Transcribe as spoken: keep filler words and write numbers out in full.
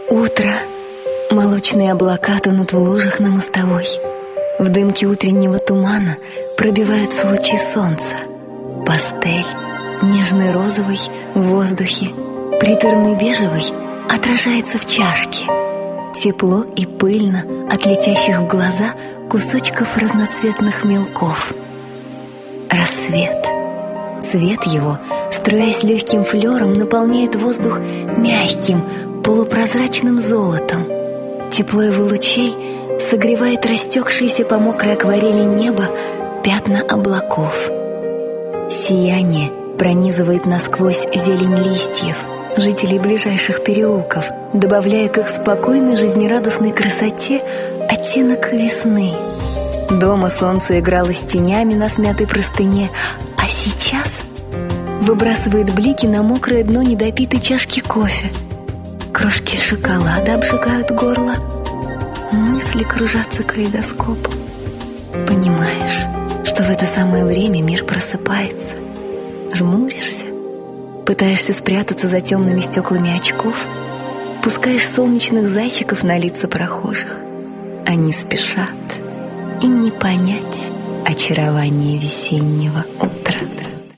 Утро. Молочные облака тонут в лужах на мостовой. В дымке утреннего тумана пробиваются лучи солнца. Пастель, нежный розовый в воздухе, приторный бежевый отражается в чашке. Тепло и пыльно от летящих в глаза кусочков разноцветных мелков. Рассвет. Цвет его, струясь легким флером, наполняет воздух мягким, полупрозрачным золотом. Тепло его лучей согревает растекшиеся по мокрой акварели неба пятна облаков. Сияние пронизывает насквозь зелень листьев жителей ближайших переулков, добавляя к их спокойной жизнерадостной красоте оттенок весны. Дома солнце играло с тенями на смятой простыне, а сейчас выбрасывает блики на мокрое дно недопитой чашки кофе. Крошки шоколада обжигают горло. Мысли кружатся калейдоскопом. Понимаешь, что в это самое время мир просыпается. Жмуришься, пытаешься спрятаться за темными стеклами очков, пускаешь солнечных зайчиков на лица прохожих. Они спешат, им не понять очарование весеннего утра.